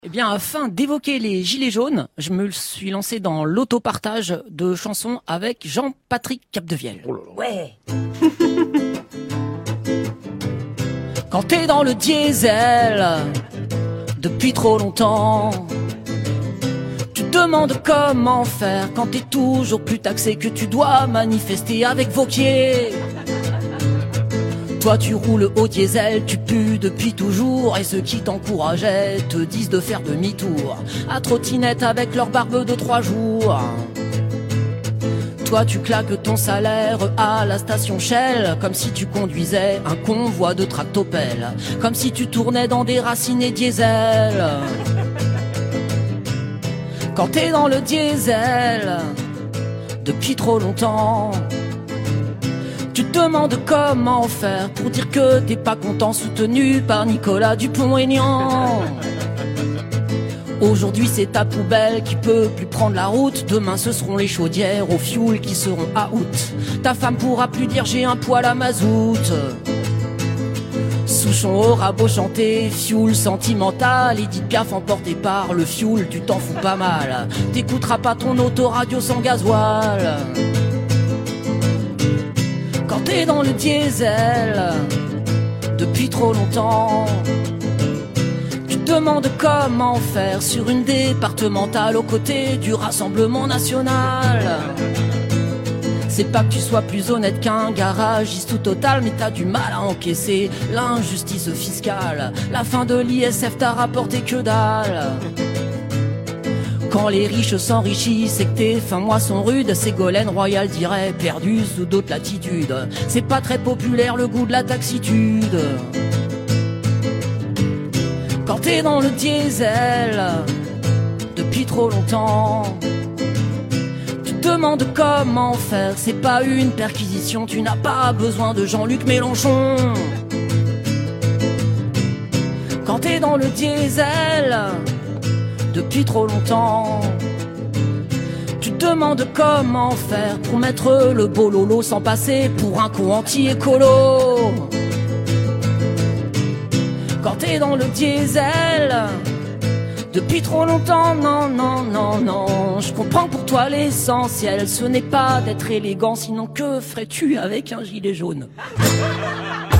Eh bien, afin d'évoquer les gilets jaunes, je me suis lancé dans l'autopartage de chansons avec Jean-Patrick Capdevielle. Oh là là. Ouais. Quand t'es dans le diesel depuis trop longtemps, tu te demandes comment faire quand t'es toujours plus taxé, que tu dois manifester avec Vauquier. Toi tu roules au diesel, tu pues depuis toujours, et ceux qui t'encourageaient te disent de faire demi-tour à trottinette avec leur barbe de 3 jours. Toi tu claques ton salaire à la station Shell, comme si tu conduisais un convoi de tractopelles, comme si tu tournais dans des racinés diesel. Quand t'es dans le diesel depuis trop longtemps, tu te demandes comment faire pour dire que t'es pas content, soutenu par Nicolas Dupont-Aignan. Aujourd'hui c'est ta poubelle qui peut plus prendre la route, demain ce seront les chaudières au fioul qui seront out. Ta femme pourra plus dire j'ai un poêle à mazout. Souchon aura beau chanter fioul sentimental, Edith Piaf emportée par le fioul, tu t'en fous pas mal. T'écouteras pas ton autoradio sans gasoil. Quand t'es dans le diesel depuis trop longtemps, tu te demandes comment faire sur une départementale aux côtés du Rassemblement National. C'est pas que tu sois plus honnête qu'un garagiste ou total, mais t'as du mal à encaisser l'injustice fiscale. La fin de l'ISF t'a rapporté que dalle. Quand les riches s'enrichissent et que tes fins mois sont rudes, Ségolène Royal dirait perdu sous d'autres latitudes. C'est pas très populaire le goût de la taxitude. Quand t'es dans le diesel depuis trop longtemps, tu te demandes comment faire, c'est pas une perquisition, tu n'as pas besoin de Jean-Luc Mélenchon. Quand t'es dans le diesel depuis trop longtemps, tu te demandes comment faire pour mettre le bololo sans passer pour un con anti-écolo. Quand t'es dans le diesel depuis trop longtemps, non, non, non, non, je comprends pour toi l'essentiel, ce n'est pas d'être élégant, sinon que ferais-tu avec un gilet jaune?